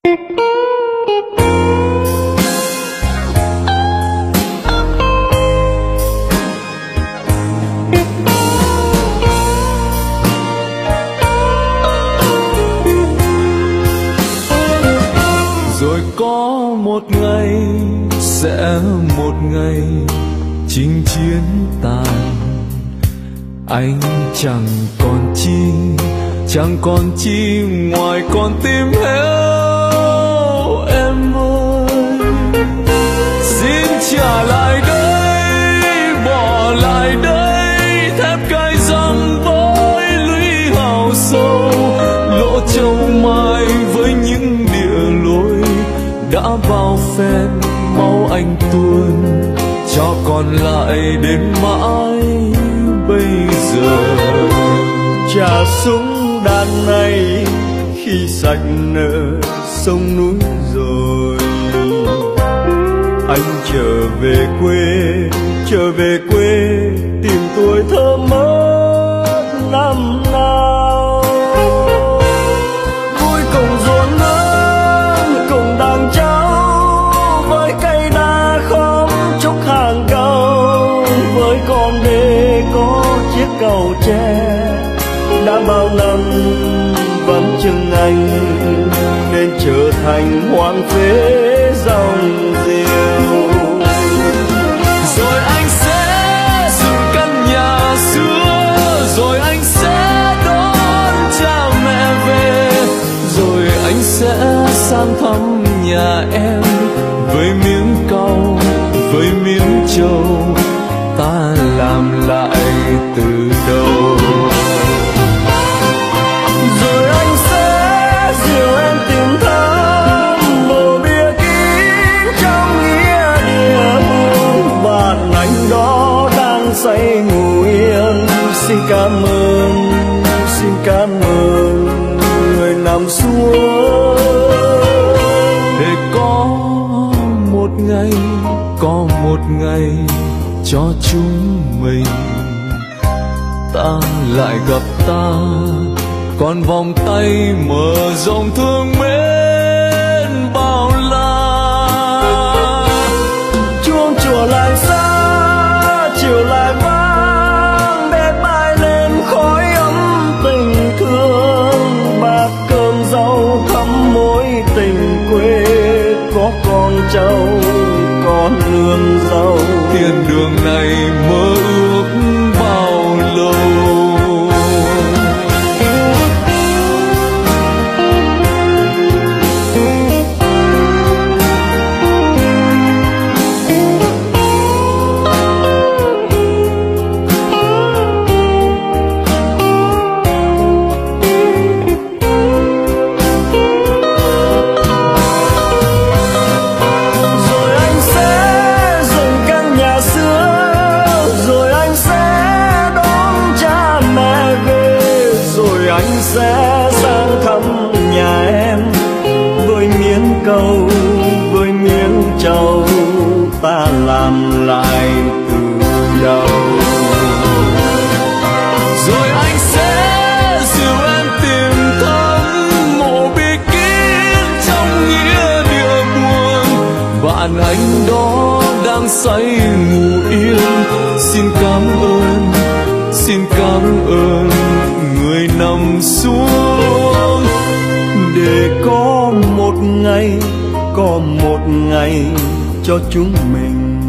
Rồi có một ngày, sẽ một ngày chinh chiến tàn, anh chẳng còn chi ngoài con tim héo. Em ơi, xin trả lại đây, bỏ lại đây thép gai răng với lũy hào sâu, lỗ châu mai với những địa lối đã bao phen máu anh tuôn, cho còn lại đến mãi bây giờ. Trả súng đạn này khi sạch nợ sông núi rồi, anh trở về quê tìm tuổi thơ mất năm nào. Vui cùng ruộng nương cùng đàn cháu, với cây đa khóm trúc hàng cao, với con đê có chiếc cầu tre đã bao năm vẫn chừng anh, nên trở thành hoang phế dòng diều. Rồi anh sẽ dựng căn nhà xưa, rồi anh sẽ đón cha mẹ về, rồi anh sẽ sang thăm nhà em với miếng cau, với miếng trầu, ta làm lại từ đầu. Rồi anh sẽ dìu em tìm thăm mộ bia kín trong nghĩa địa buồn, bạn anh đó đang say ngủ yên. Xin cảm ơn người nằm xuống. Để có một ngày cho chúng mình, ta lại gặp ta, còn vòng tay mở rộng thương mến bao la. Chuông chùa lại xa, chiều lại vang, bếp bay lên khói ấm tình thương. Bát cơm rau thắm mối tình quê, có con cháu con nương rau. Thiên đường này mơ ước bao lâu. Sẽ sang thăm nhà em với miếng câu, với miếng trầu, ta làm lại từ đầu. Rồi anh sẽ dìu em tìm thăm mộ bia kín trong nghĩa địa buồn, bạn anh đó đang say ngủ yên. Xin cảm ơn người nằm xuống. Để có một ngày cho chúng mình,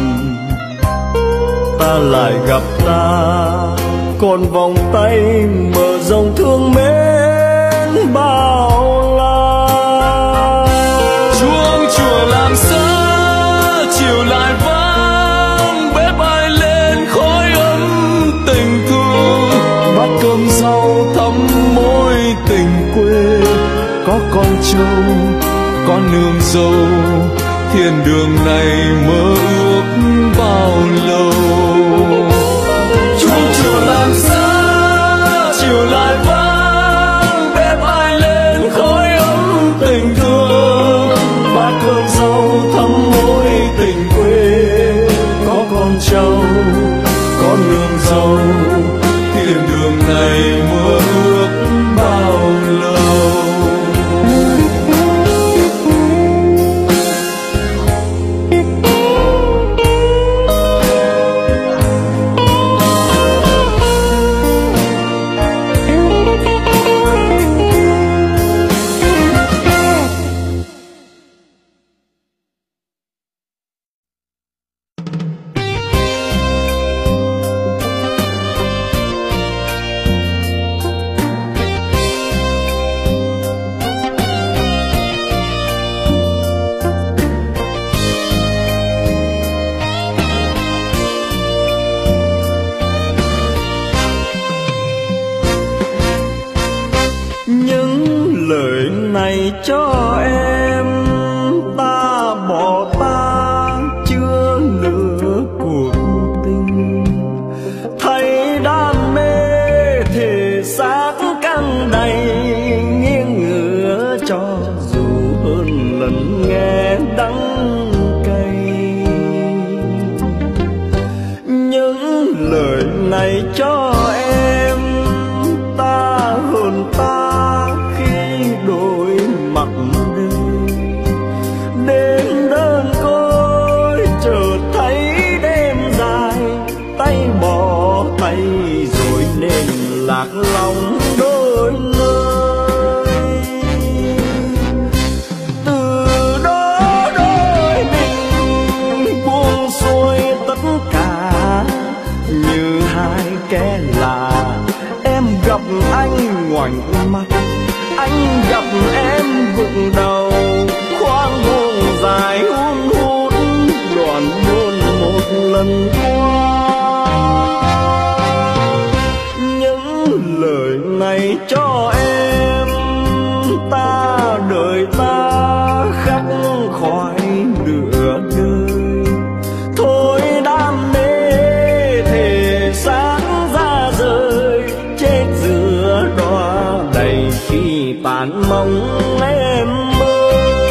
ta lại gặp ta, còn vòng tay mở rộng thương mến bao la. Chuông chùa làm xa, chiều lại vang, bếp ai lên khói ấm tình thương. Bát cơm rau thắm mối tình quê, có con trâu, con nương dâu. Thiên đường này mơ ước bao lâu. Chuông chùa làm xa, chiều lại vang, bếp ai lên khói ấm tình thương. Bát cơm rau thắm mối tình quê, có con trâu, con nương dâu. Thiên đường này mơ ước bao lâu. này cho em, ta bỏ ta chưa nửa cuộc tình. Thấy đam mê thể xác căng đầy, nghiêng ngửa cho dù hơn lần nghe đắng cay. Những lời này cho em, ta hơn ta khi đổi mặt đời. Đêm đơn côi chợt thấy đêm dài, tay bỏ tay rồi nên lạc lòng đôi nơi. Từ đó đôi mình buông xuôi tất cả, như hai kẻ lạ. Em gặp anh ngoảnh mặt, anh gặp em gục đầu, khoang buông dài hun hút đoạn buồn một lần qua. Những lời này cho em, ta đợi ta khắc khoải nửa đời. Thôi đam mê thể xác ra rời, chết giữa đóa đầy khi tàn mong em ơi.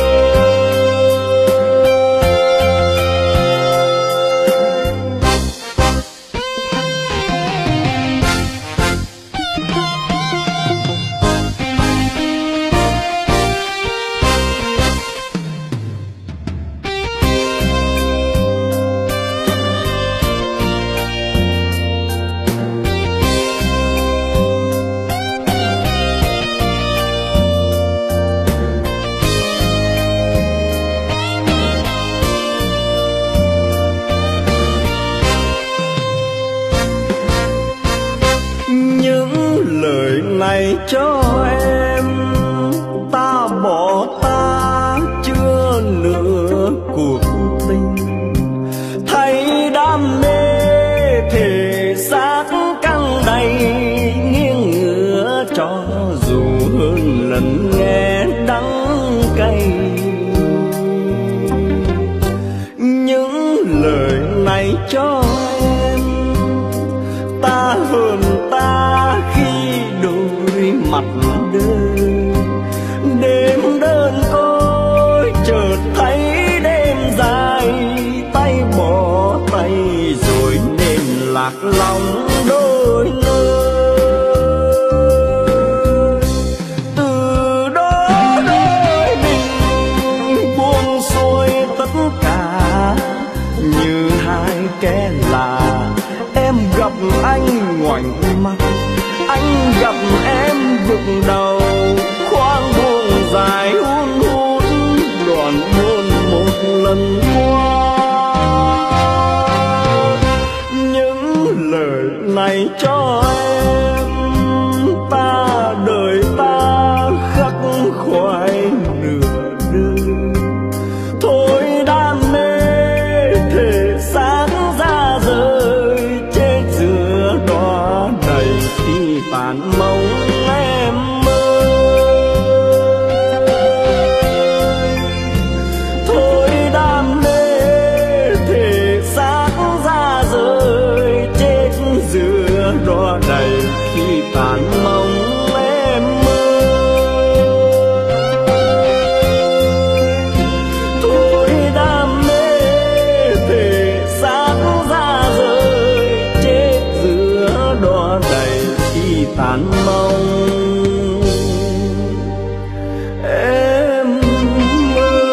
Này cho em, ta bỏ ta chưa nửa cuộc tình. Thấy đam mê thể xác căng đầy, nghiêng ngửa cho dù hơn lần nghe đắng cay. Những lời này cho em, ta hơn ta khi đôi mặt đời. Đêm đơn côi chợt thấy đêm dài, tay bỏ tay rồi nên lạc lòng đôi nơi. Từ đó đôi mình buông xuôi tất cả, như hai kẻ lạ. Em gặp anh ngoảnh mặt, anh gặp em gục đầu, khoang buông dài hun hút đoạn buồn một lần qua. Những lời này cho em, ta đợi ta khắc khoải nửa đời. Thôi đam mê thể xác ra rời, chết giữa đóa đầy khi tàn mong em ơi. Thôi đam mê thể xác ra rời, chết giữa đóa đầy khi tàn mong em ơi. Thôi đam mê thể xác ra rời, chết giữa đóa đầy khi tàn mong em ơi.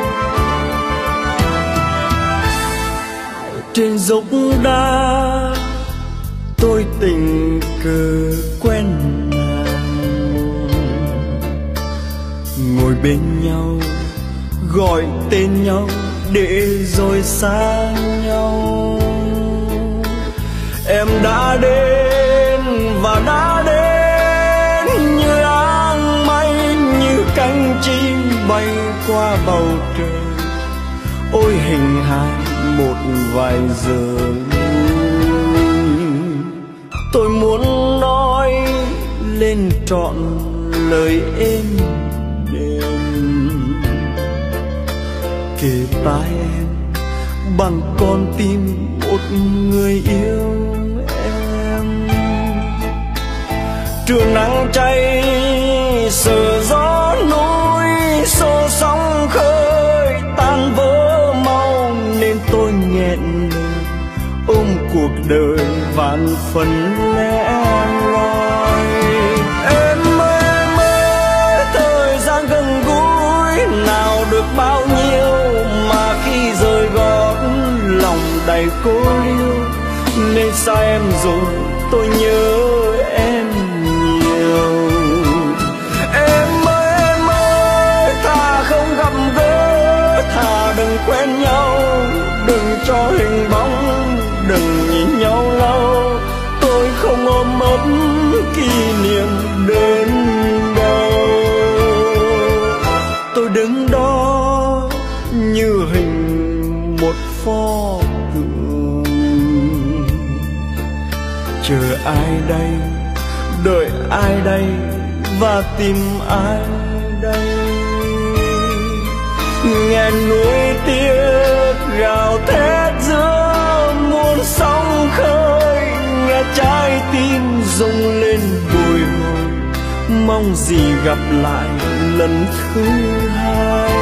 Trên dốc đá tôi tình cờ quen nàng, ngồi bên nhau gọi tên nhau để rồi xa nhau. Em đã đến và đã đến như áng mây, như cánh chim bay qua bầu trời. Ôi hình hài một vài giờ, tôi muốn nói lên trọn lời êm đềm, kề tai em bằng con tim một người yêu em. Trường nắng cháy sờ gió núi, xô sóng khơi tan vỡ mau, nên tôi nghẹn lời ôm cuộc đời vạn phần lẻ loi. Em ơi, thời gian gần gũi nào được bao nhiêu, mà khi rời gót lòng đầy cô liêu. Nên sao em rồi tôi nhớ em nhiều. Em ơi, thà không gặp gỡ, thà đừng quen nhau, đừng cho hình bóng, đừng nhìn nhau lâu. Tôi không ôm ấp kỷ niệm đến đâu. Tôi đứng đó như hình một pho tượng, chờ ai đây, đợi ai đây, và tìm ai đây. Nghe núi tiếc gào thét giữa muôn sóng khơi, nghe trái tim rung lên bồi hồi, mong gì gặp lại lần thứ hai.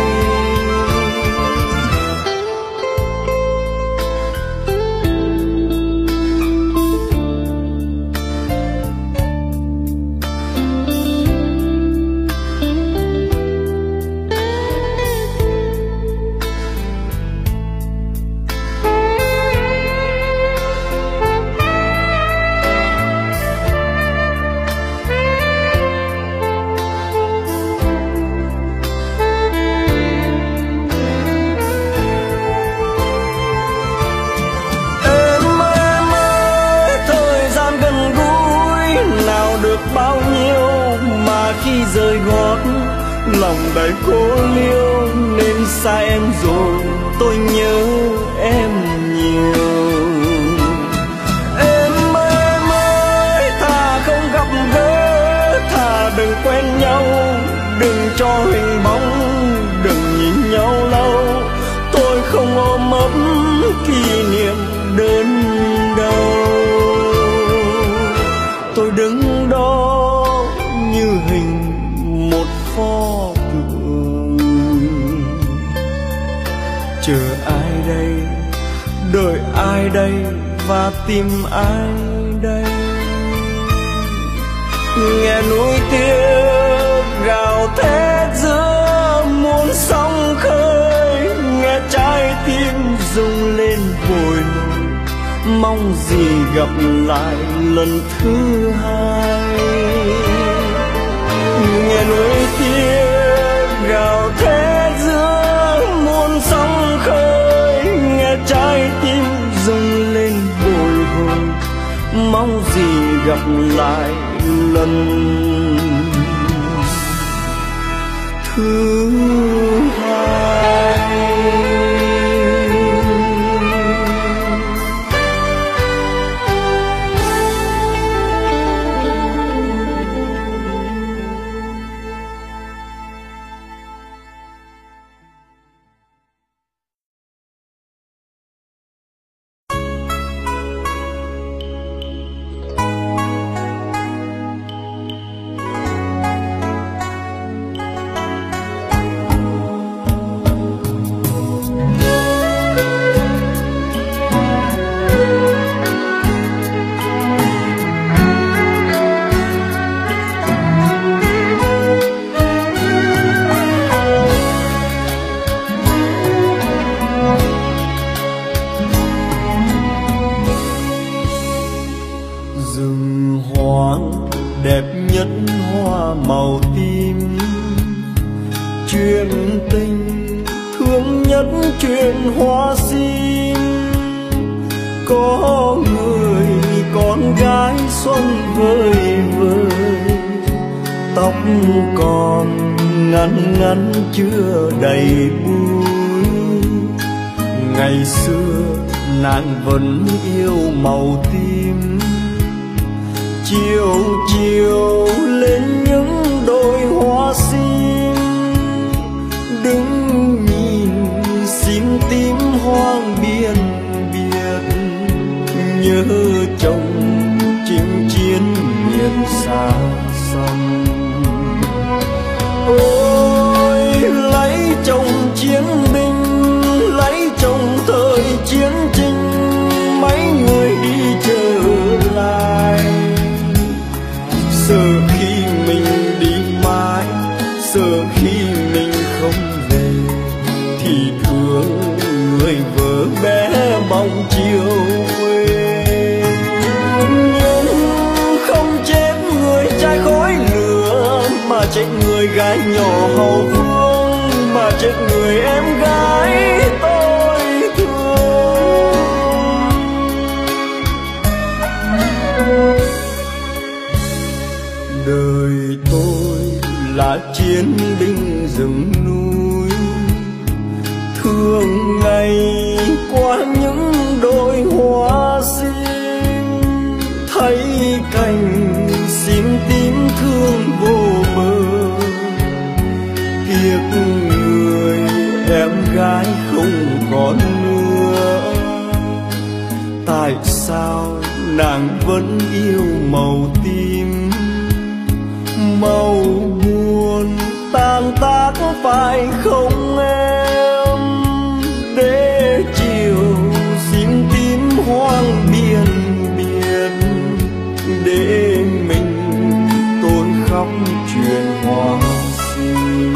Bao nhiêu mà khi rời gót lòng đầy cô liêu. Nên xa em rồi tôi nhớ em nhiều. Em ơi, thà không gặp gỡ, thà đừng quen nhau, đừng cho hình bóng, đừng nhìn nhau lâu. Tôi không ôm ấp kỷ niệm đến đâu. Tôi đứng đó như hình một pho tượng, chờ ai đây, đợi ai đây, và tìm ai đây. Nghe núi tiếc gào thét giữa muôn sóng khơi, nghe trái tim rung lên bồi hồi, mong gì gặp lại lần thứ hai. Nghe núi tiếc gào thét giữa muôn sóng khơi, nghe trái tim rung lên bồi hồi, mong gì gặp lại lần thứ hai. thoáng đẹp nhất hoa màu tím. Chuyện tình thương nhất chuyện hoa sim, có người con gái xuân vơi vơi, tóc còn ngắn ngắn chưa đầy búi. Ngày xưa nàng vẫn yêu màu tím, chiều chiều lên những đôi hoa sim, đứng nhìn sim tím hoang biên biệt, nhớ chồng chinh chiến miền xa xăm. Ôi lấy chồng chiến binh, lấy chồng thời chiến tranh, mấy người đi trở lại. Sợ khi mình đi mãi, sợ khi mình không về, thì thương người vợ bé bóng chiều quê. Nhưng không chết người trai khói lửa, mà chết người gái nhỏ hậu phương, mà chết người em gái tôi thương. Đời tôi là chiến binh rừng núi, thường ngày qua những đôi hoa sim, thấy cành sim tím thương vô bờ. Tiếc người em gái không còn nữa, tại sao nàng vẫn yêu màu tím. Màu buồn tan tác phải không em, để chiều sim tím hoang biên biệt, để mình tôi khóc chuyện hoa sim.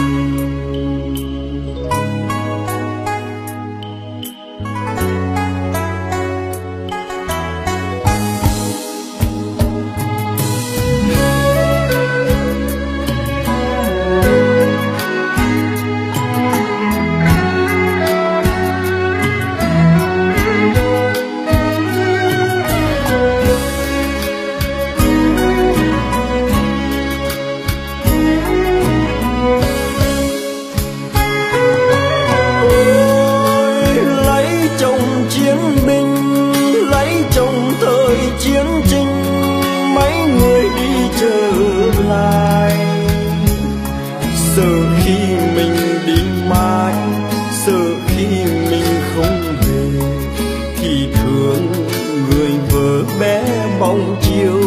Bóng chiều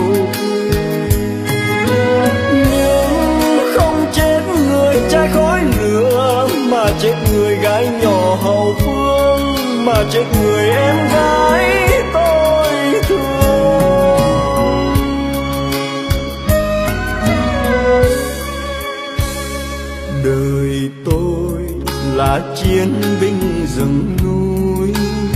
nhưng không chết người trai khói lửa, mà chết người gái nhỏ hậu phương, mà chết người em gái tôi thương. Đời tôi là chiến binh rừng núi,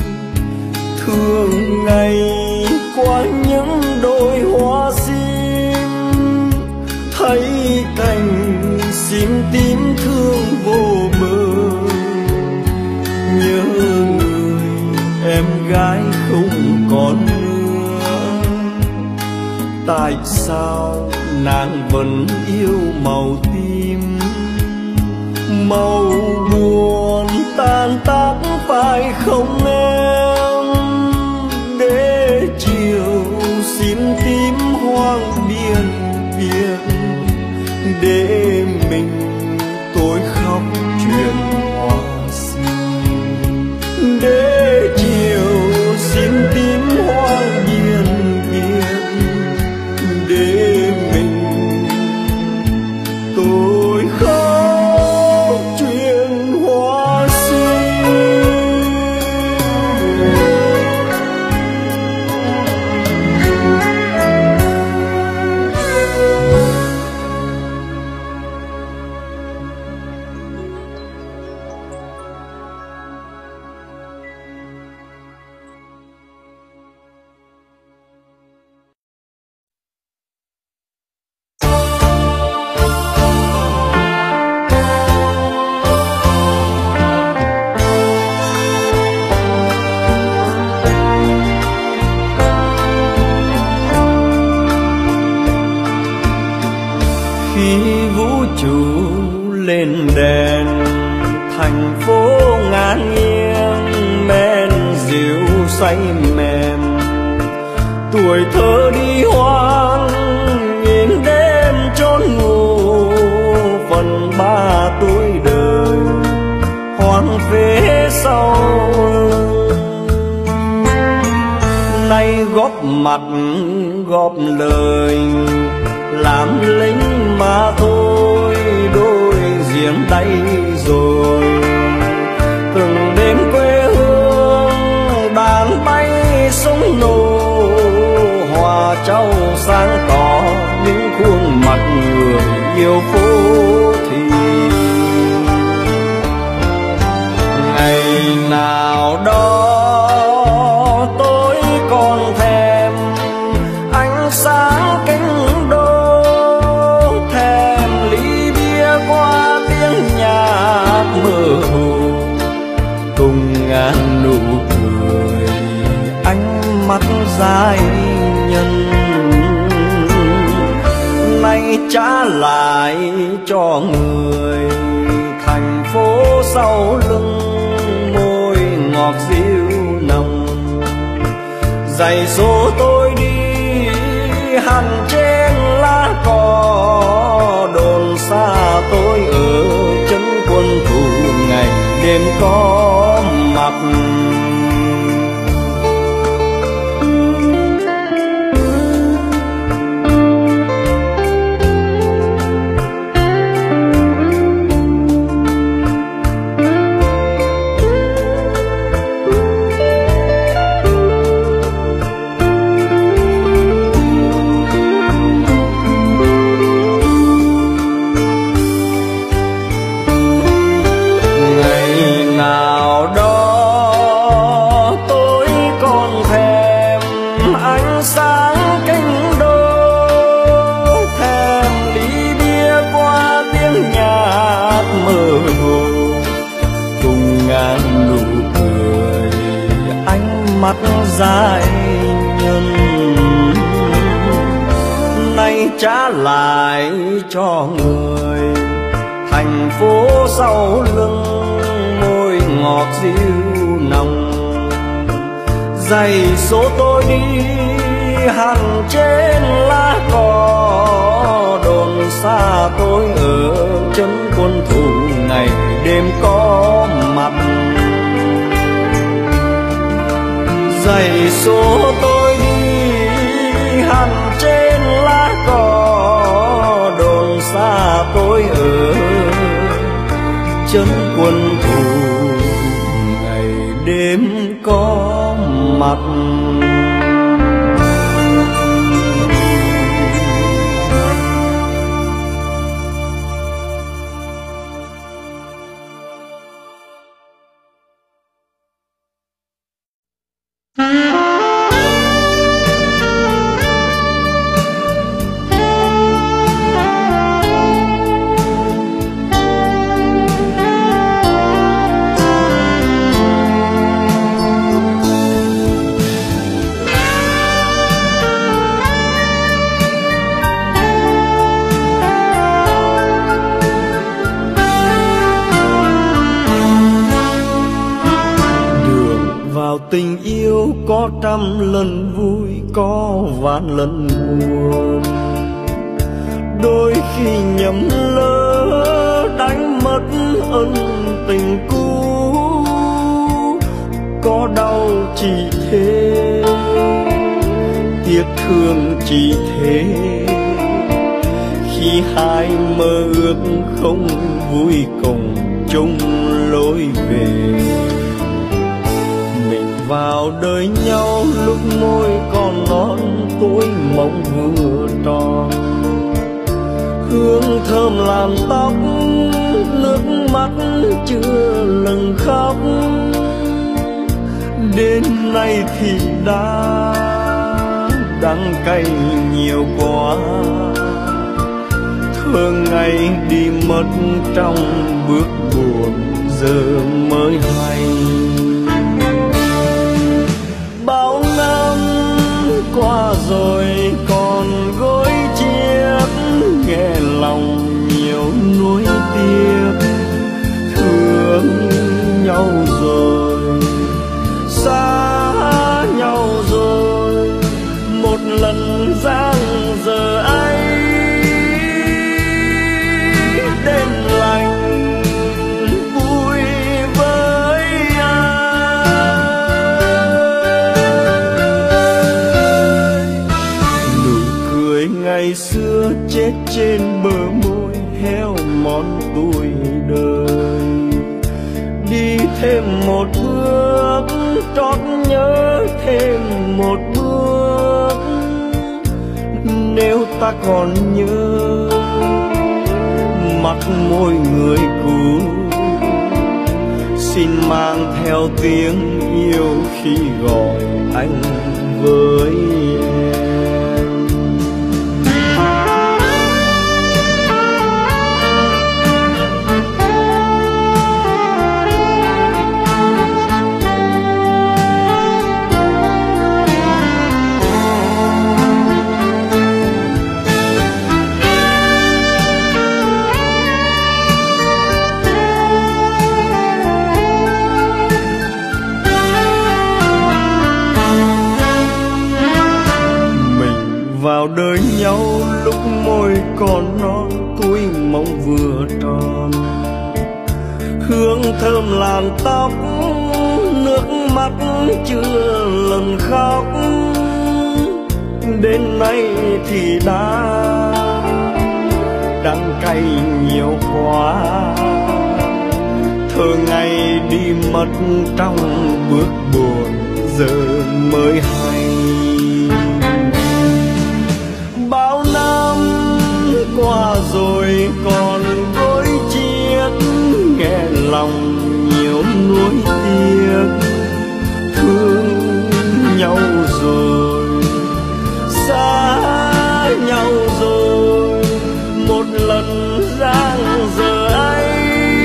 thường ngày qua những đôi hoa sim, thấy cành sim tím thương vô bờ. Nhớ người em gái không còn nữa, tại sao nàng vẫn yêu màu tím. Màu buồn tan tác phải không em, để chiều sim tím hoang biên biệt, để mình tôi khóc chuyện hoa sim. Để chiều sim tím hoang biên biệt, để mình tôi khóc chuyện hoa sim. chú lên đèn, thành phố ngàn nghiêng men rượu say mềm. Tuổi thơ đi hoang nhìn đêm trốn ngủ, phần 3 tuổi đời hoang phế sau. Nay góp mặt góp lời làm lính mà thôi, đôi giếng đây rồi. Từng đêm quê hương đàn bay súng nổ, hòa trao sáng tỏ những khuôn mặt người yêu phố thị. Ngày nào đó tôi còn thèm ánh sáng kinh đô, thèm ly bia qua tiếng nhạc mơ hồ, cùng ngàn nụ cười ánh mắt dài nhân. Nay trả lại cho người thành phố sau lưng, môi ngọt dịu nồng. Giày số tôi đi hằn trên lá cỏ, đồn xa tôi ở chân quân thủ ngày đêm có mặt. Mắt dài nhân nay trả lại cho người thành phố sau lưng, môi ngọt dịu nồng. Giày số tôi đi hằn trên lá cỏ, đồn xa tôi ở chân quân thủ ngày đêm có mặt. Giày số tôi đi hằn trên lá cỏ, đồn xa tôi ở chân quân thủ ngày đêm có mặt. Tình yêu có trăm lần vui, có vạn lần buồn. Đôi khi nhầm lỡ đánh mất ân tình cũ, có đau chỉ thế, tiếc thương chỉ thế. Khi hai mơ ước không vui cùng chung lối về, vào đời nhau lúc môi còn non, tuổi mộng vừa tròn. Hương thơm làm tóc, nước mắt chưa lần khóc. Đến nay thì đã đắng cay nhiều quá, thương ngày đi mất trong bước buồn giờ mới hay. Bao năm qua rồi còn gối chiếc, nghe lòng nhiều chết trên bờ môi heo mòn tuổi đời. Đi thêm một bước trót nhớ thêm một bước, nếu ta còn nhớ mắt môi người cũ, xin mang theo tiếng yêu khi gọi anh với em. Vào đời nhau lúc môi còn non, tuổi mộng vừa tròn, hương thơm làn tóc, nước mắt chưa lần khóc. Đến nay thì đã đắng cay nhiều quá, thơ ngày đi mất trong bước buồn giờ mới hay. Bao năm qua rồi còn gối chiếc, nghe lòng nhiều nuối tiếc. Thương nhau rồi, xa nhau rồi, một lần giang giờ ấy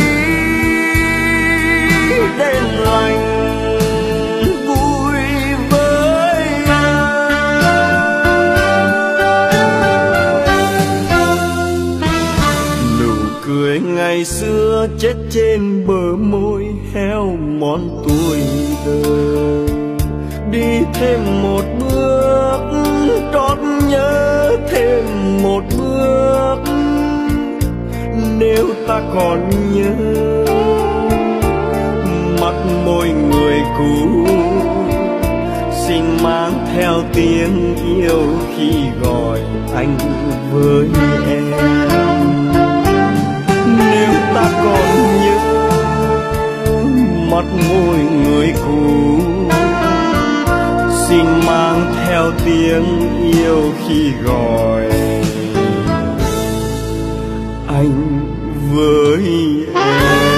đêm lành ngày xưa chết trên bờ môi heo mòn tuổi đời. Đi thêm một bước trót nhớ thêm một bước, nếu ta còn nhớ mắt môi người cũ, xin mang theo tiếng yêu khi gọi anh với em. Nếu ta còn nhớ mắt môi người cũ, xin mang theo tiếng yêu khi gọi anh với em.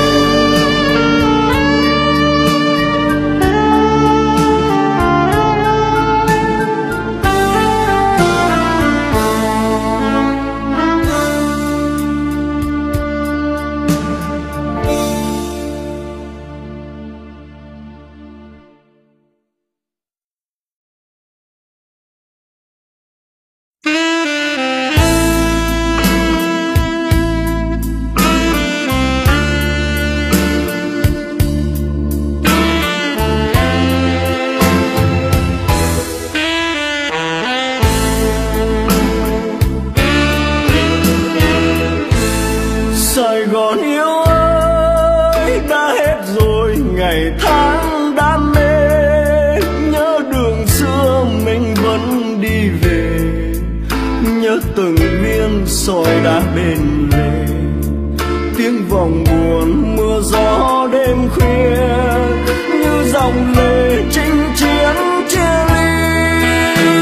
Sài Gòn yêu ơi, đã hết rồi ngày tháng đam mê. Nhớ đường xưa mình vẫn đi về, nhớ từng viên sỏi đá bên lề, tiếng vòng buồn mưa gió đêm khuya như dòng lệ chinh chiến chia ly.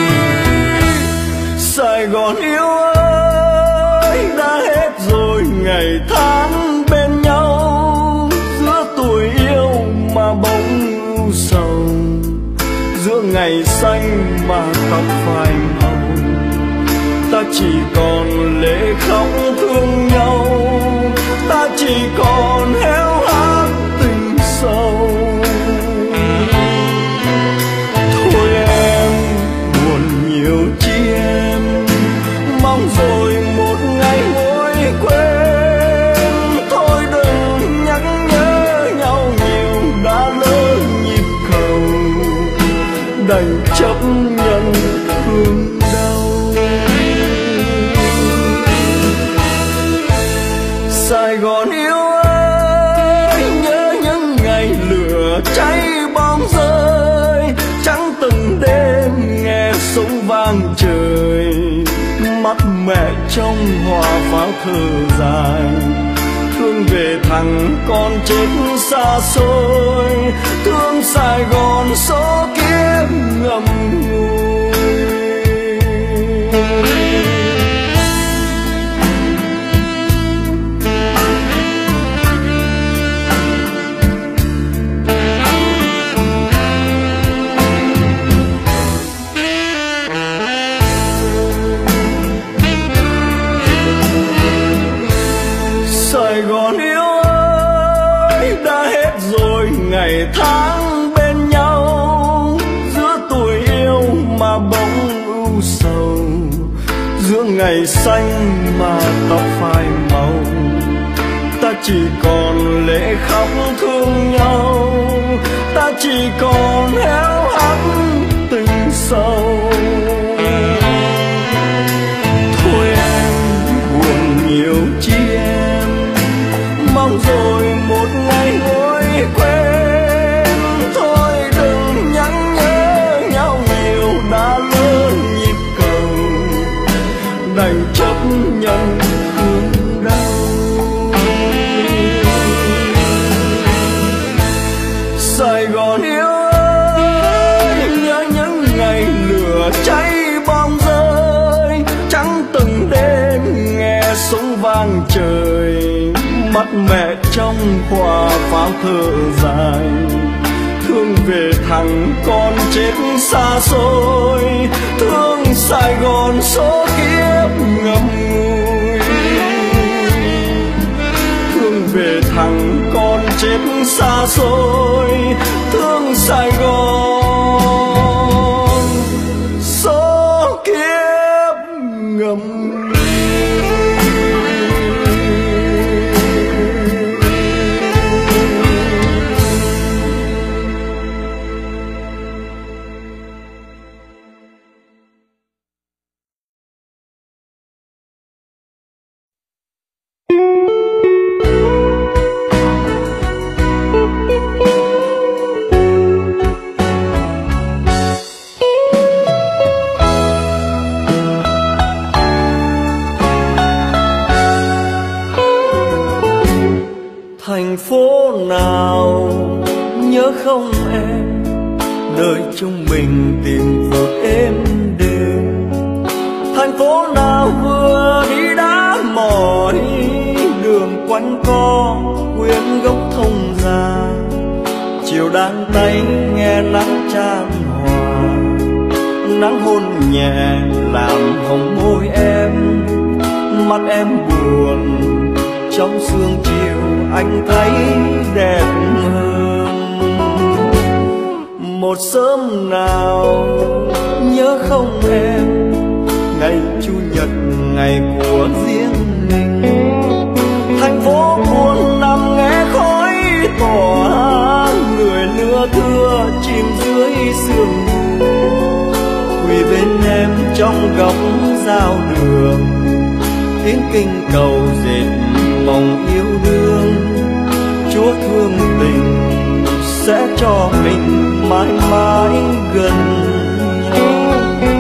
Sài Gòn yêu ơi, đã hết rồi ngày tháng bên nhau, giữa tuổi yêu mà bỗng u sầu, giữa ngày xanh mà tóc phai màu. Ta chỉ còn lệ khóc thương nhau, ta chỉ còn héo hát tình sâu. Thôi em buồn nhiều chi em, mong rồi một ngày nguôi quên. Thôi đừng nhắc nhớ nhau nhiều, đã lỡ nhịp cầu, đành chấp nhận thương đau. Sài Gòn yêu ơi, nhớ những ngày lửa cháy bom rơi, trắng từng đêm nghe súng vang trời, mắt mẹ trong hoa pháo thở dài. Thương về thằng con chết xa xôi, thương Sài Gòn số kiếp ngậm ngùi. Sài Gòn yêu ơi, đã hết rồi ngày tháng bên nhau. Giữa tuổi yêu mà bỗng ưu sầu, giữa ngày xanh mà tóc phai màu. Ta chỉ còn lệ khóc thương nhau, ta chỉ còn héo hắt tình sâu. Thôi em buồn nhiều chi em, mong rồi một ngày ngồi quên. Thôi đừng nhắn nhớ nhau nhiều, đã lỡ nhịp cầu đành chấp nhận thương đau. Sài Gòn yêu ơi, nhớ những ngày lửa cháy bom rơi, trắng từng đêm nghe súng vang trời. Mắt mẹ trong hoa pháo thở dài, thương về thằng con chết xa xôi, thương Sài Gòn số kiếp ngậm ngùi. Thương về thằng con chết xa xôi, thương Sài Gòn số kiếp ngậm ngùi. Thành phố nào nhớ không em, nơi chúng mình tìm vừa êm đềm. Thành phố nào vừa đi đã mỏi, đường quanh co quyến gốc thông già. Chiều đan tay nghe nắng chan hòa, nắng hôn nhẹ làm hồng môi em. Mắt em buồn trong sương chiều, anh thấy đẹp hơn. Một sớm nào nhớ không em, ngày chủ nhật ngày của riêng mình. Thành phố buồn nằm nghe khói tỏa, người lưa thưa chìm dưới sương mù. Quỳ bên em trong góc giao đường, tiếng kinh cầu dệt mong yêu đương. Chúa thương tình sẽ cho mình mãi mãi gần nhau.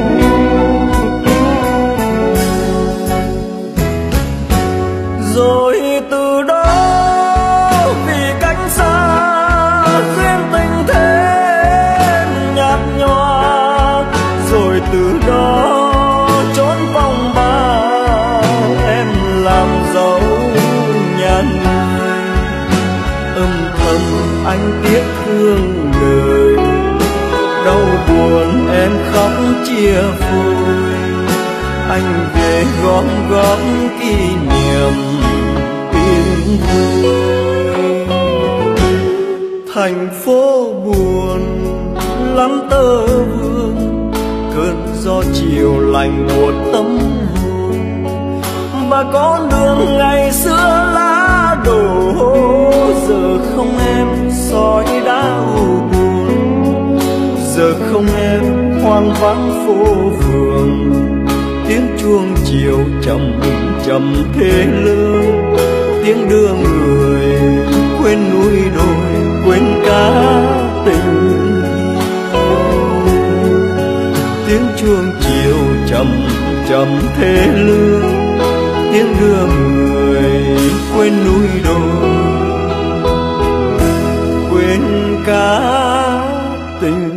Rồi từ đó vì cách xa duyên tình thêm nhạt nhòa. Rồi từ đó trốn vòng ba em làm dấu nhà người. Âm thầm anh tiếc thương đời, đau buồn em khóc chia phôi. Anh về gom góp kỷ niệm tin vui. Thành phố buồn lắm tơ vương, cơn gió chiều lạnh buốt tâm hồn. Và con đường ngày xưa lá đổ, giờ không em soi đã u buồn. Giờ không em hoang vắng phố phường, tiếng chuông chiều chậm chậm thế lương. Tiếng đưa người quên núi đồi, quên cả tình. Tiếng chuông chiều chậm chậm thê lương, tiếng đưa người quên núi đồi, quên cả tình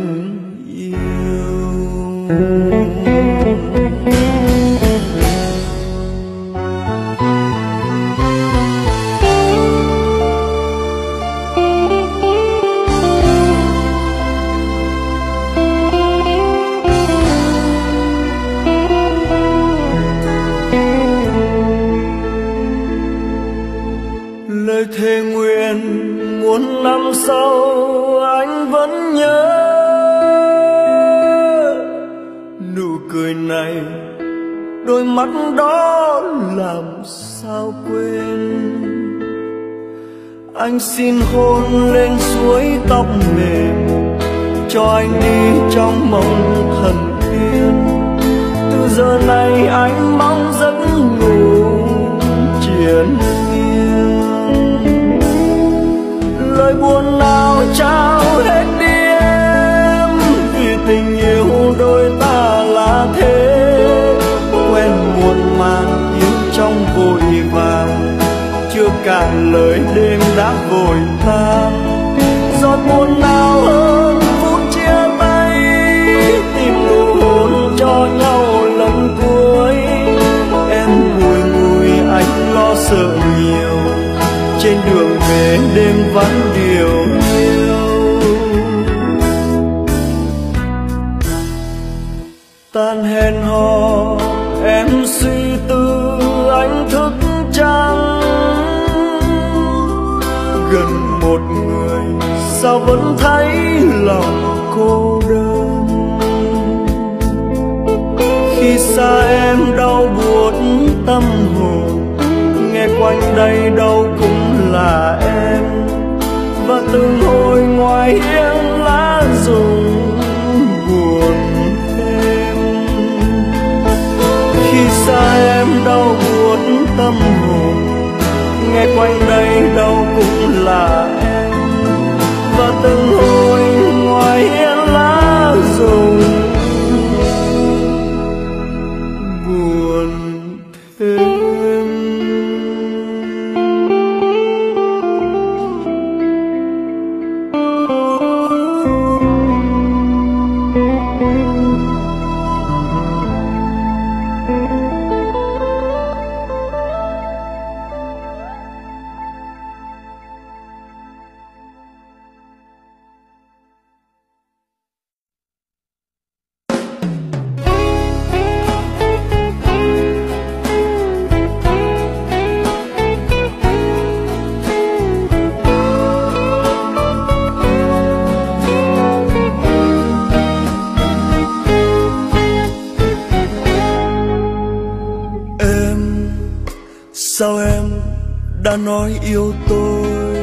lời thề nguyện muôn năm sau anh vẫn nhớ nụ cười này, đôi mắt đó làm sao quên. Anh xin hôn lên suối tóc mềm, cho anh đi trong mộng thần tiên. Từ giờ này anh mong giấc ngủ triền miên. Lời buồn nào trao hết đi em, vì tình yêu đôi ta là thế. Quen muộn màng yêu trong vội vàng, chưa cạn lời đêm đã vội tan. Giọt buồn nào hơn phút chia tay, tìm nụ hôn cho nhau lần cuối. Em ngùi ngùi anh lo sợ nhiều, trên đường về đêm vắng điều hiu. Tan hẹn hò em suy tư anh thức trắng, gần một người sao vẫn thấy lòng cô đơn. Khi xa em đau buốt tâm hồn, nghe quanh đây đâu cũng là em. Và từng hồi ngoài hiên lá rụng buồn thêm. Khi xa em đau buốt tâm hồn, nghe quanh đây đâu cũng là em. Và từng hồi ngoài hiên lá rụng buồn thêm. Sao em đã nói yêu tôi?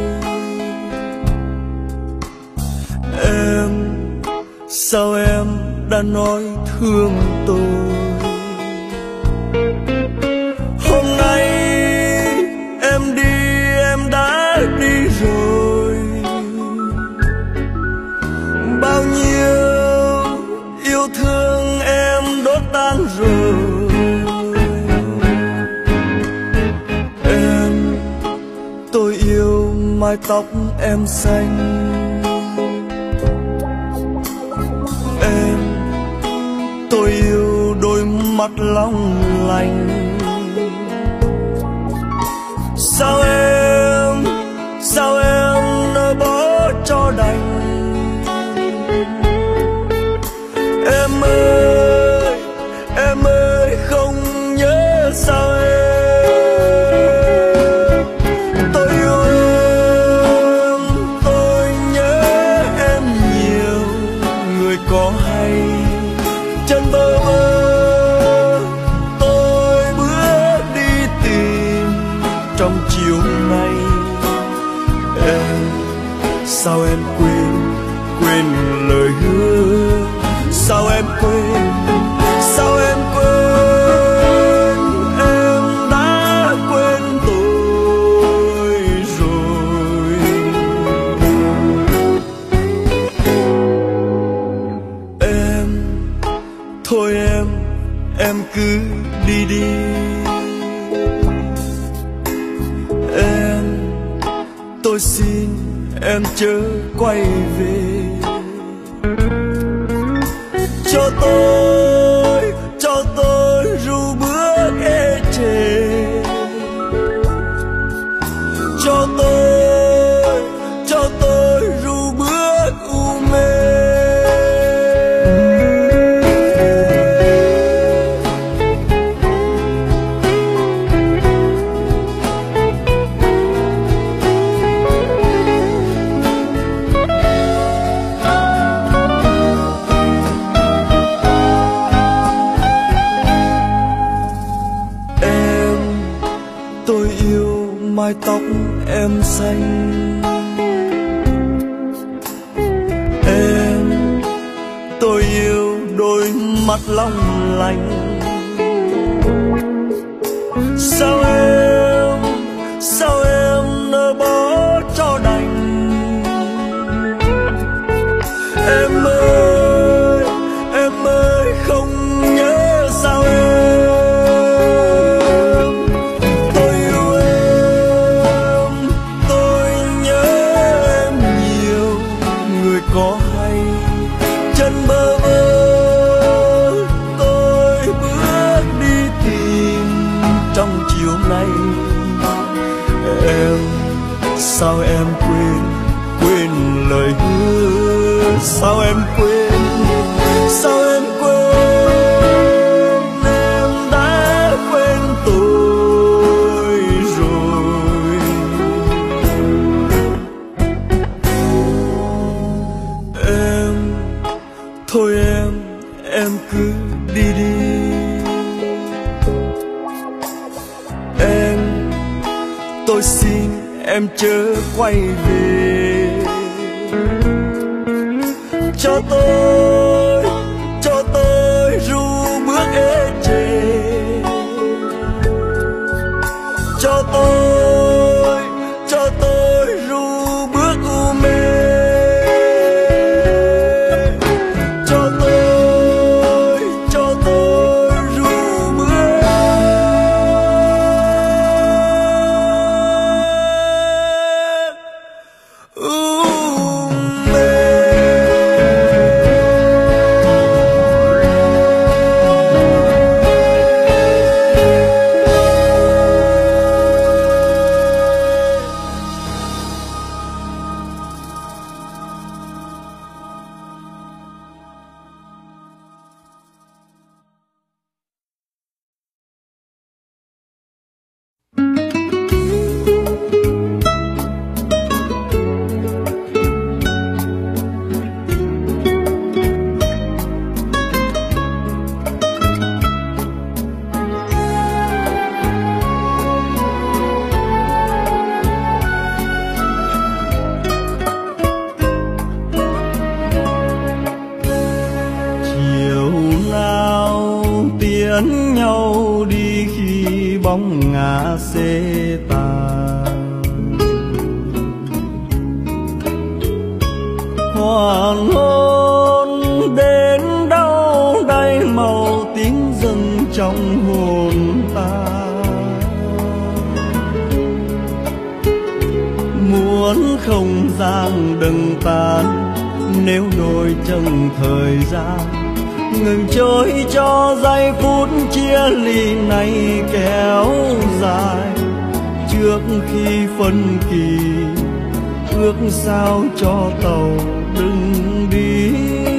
Em sao em đã nói thương tôi? Hôm nay em đi, em đã đi rồi. Bao nhiêu yêu thương em đốt tan rồi. Tôi yêu mái tóc em xanh, em tôi yêu đôi mắt long lanh. Sao em nỡ bỏ cho đành? Em ơi không nhớ sao em? Sao em quên lời hứa? Sao em quên em em cứ đi đi. Em, tôi xin em chớ quay về. Cho tôi ru bước ê chề. Cho tôi ru bước u mê. Tôi yêu mái tóc em xanh. Em, tôi yêu đôi mắt long lanh. Sao em nỡ bỏ cho đành. Em ơi không nhớ sao em. Có hay chân bơ vơ tôi bước đi tìm trong chiều nay. Em, sao em quên lời hứa. Sao em quên em đã quên tôi rồi. Thôi em cứ đi đi. Em, tôi xin em chớ quay về. Cho tôi ru bước ê chề. Cho tôi ru bước u mê. Dẫn nhau đi khi bóng ngả xê tàn. Hoàng hôn đến đâu đây màu tím dần trong hồn ta. Muốn không gian đừng tan, nếu đôi chân thời gian ngừng trôi cho giây phút chia ly này kéo dài. Trước khi phân kỳ ước sao cho tàu đừng đi,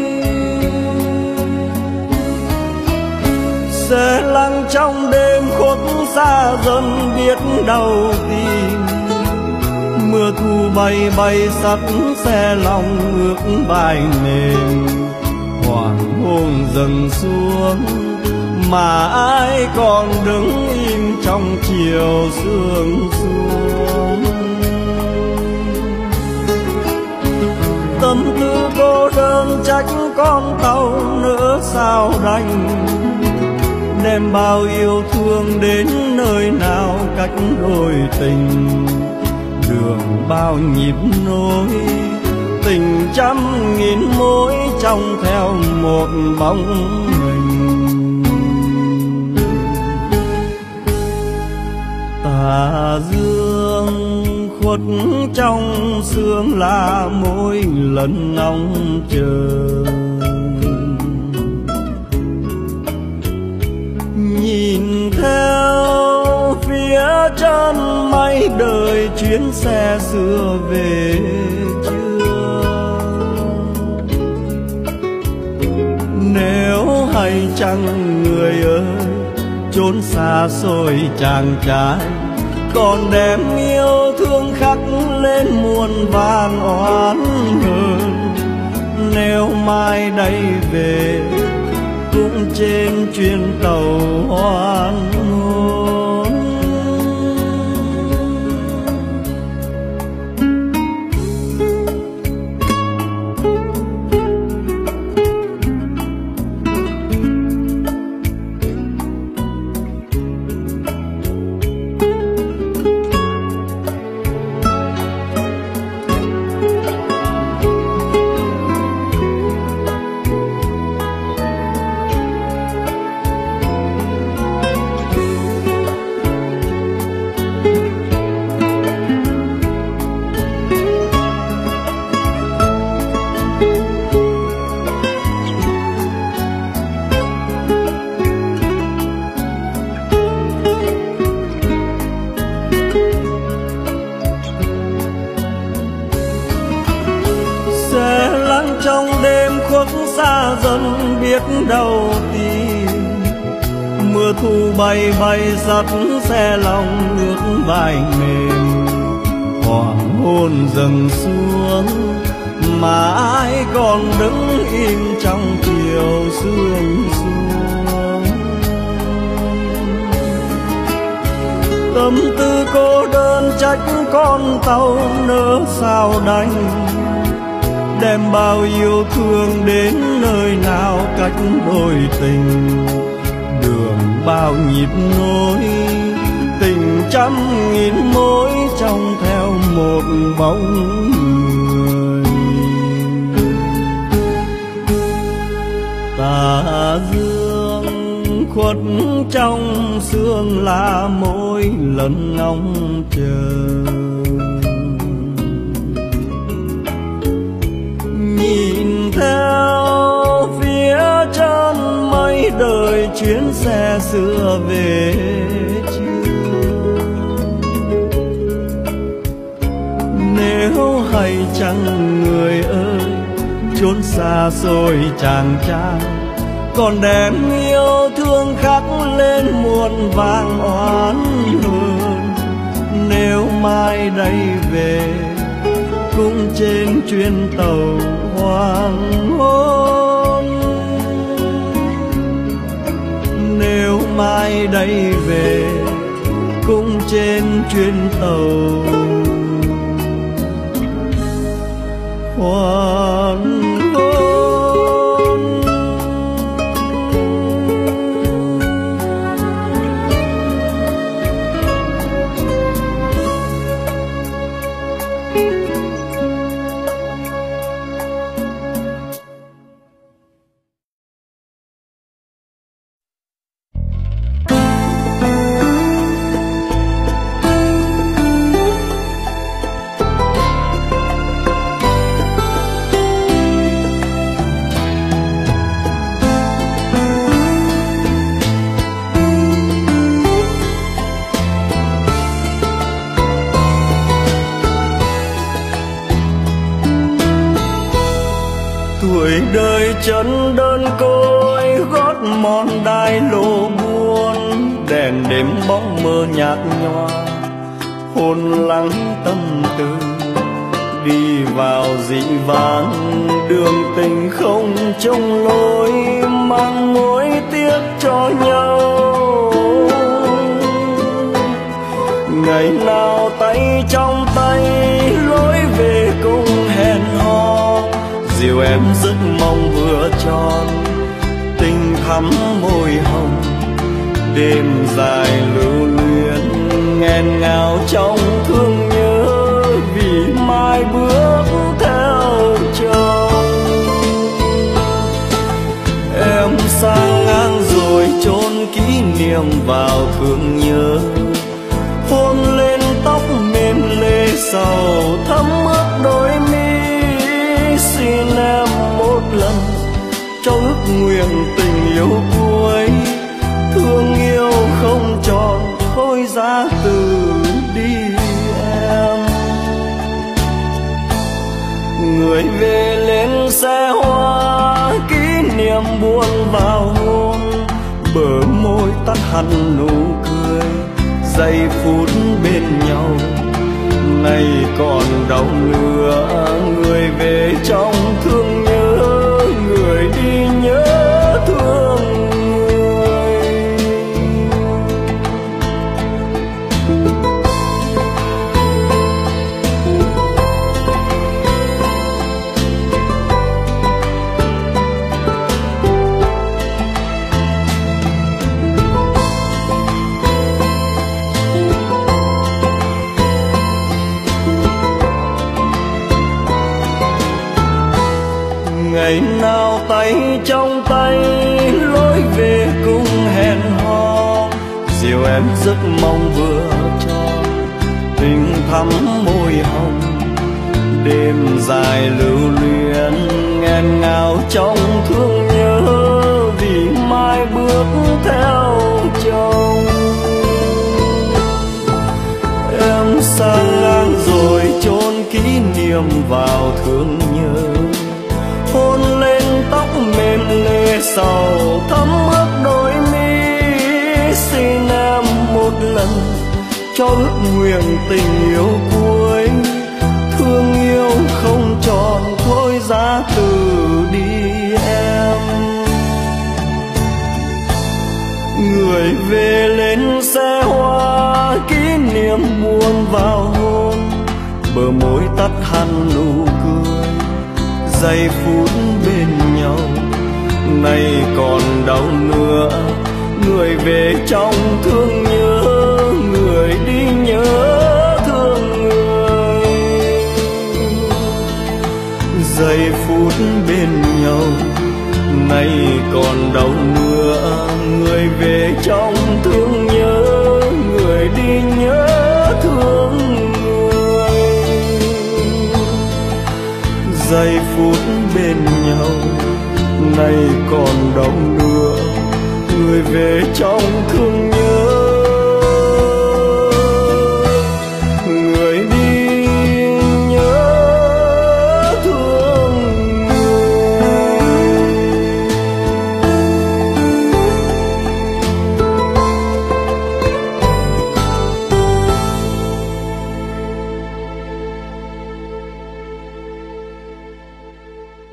sẽ lặng trong đêm khuất xa dần biết đau tim. Mưa thu bay bay sắt xe lòng ước vai mềm. Hoàng hôn dần xuống mà ai còn đứng im trong chiều sương xuống. Tâm tư cô đơn trách con tàu nữa sao đành, đem bao yêu thương đến nơi nào cách đôi tình. Đường bao nhịp nối tình trăm nghìn mối trong theo một bóng hình. dương khuất trong sương là mỗi lần ngóng chờ. Nhìn theo phía chân mây đời chuyến xe xưa về chưa? Nếu hay chăng người ơi chốn xa xôi chàng trai còn đem yêu thương khắc lên muôn vàn oán hờn. Nếu mai đây về cũng trên chuyến tàu hoang hôn. Trong đêm khuất xa dần biết đâu tìm mưa thu bay bay dắt xe lòng nước vai mềm. Hoàng hôn dần xuống mà ai còn đứng im trong chiều sương xuống. Tâm tư cô đơn trách con tàu nỡ sao đành đem bao yêu thương đến nơi nào cách đôi tình. Đường bao nhịp nối tình trăm nghìn mối trong theo một bóng người. Tà dương khuất trong sương là mỗi lần ngóng chờ. Nhìn theo phía chân mây đời chuyến xe xưa về chưa? Nếu hay chăng người ơi chốn xa xôi chàng trai còn đem yêu thương khắc lên muôn vàng oán hờn. Nếu mai đây về cũng trên chuyến tàu hoàng hôn. Nếu mai đây về cũng trên chuyến tàu hoàng hôn. Tuổi đời chân đơn côi gót mòn đai lô buồn. Đèn đêm bóng mơ nhạt nhòa hồn lắng tâm tư. Đi vào dị vãng đường tình không trông lối, mang mối tiếc cho nhau. Ngày nào tay trong tay lối về cùng hẹn hò, dìu em giấc mong vừa tròn tình thắm môi hồng. Đêm dài lưu luyến nghẹn ngào trong thương nhớ, vì mai bước theo chồng. Em sang ngang rồi chôn kỷ niệm vào thương nhớ, hôn lên sầu thấm ướt đôi mi. Xin em một lần cho ước nguyện tình yêu cuối, thương yêu không tròn thôi ra từ đi em. Người về lên xe hoa, kỷ niệm buồn vào hôn, bờ môi tắt hẳn nụ cười, giây phút bên nhau nay còn đâu nữa. Người về trong thương nhớ, người đi nhớ thương người. Ngày nào tay trong tay lối về cùng hẹn hò, dìu em giấc mong vừa tròn tình thắm môi hồng. Đêm dài lưu luyến nghẹn ngào trong thương nhớ, vì mai bước theo chồng. Em sang ngang rồi chôn kỷ niệm vào thương nhớ, hôn lên tóc mềm lê sầu thấm ướt đôi mi. Xin em một lần cho ước nguyện tình yêu cuối, thương yêu không tròn thôi ra từ đi em. Người về lên xe hoa, kỷ niệm buồn vào hôn, bờ môi tắt hẳn nụ cười, giây phút bên nhau nay còn đâu nữa. Người về trong thương nhớ, người đi nhớ thương người. Giây phút bên nhau nay còn đâu nữa. Người về trong thương nhớ, người đi nhớ thương người. Giây phút bên nhau nay còn đâu nữa. Người về trong thương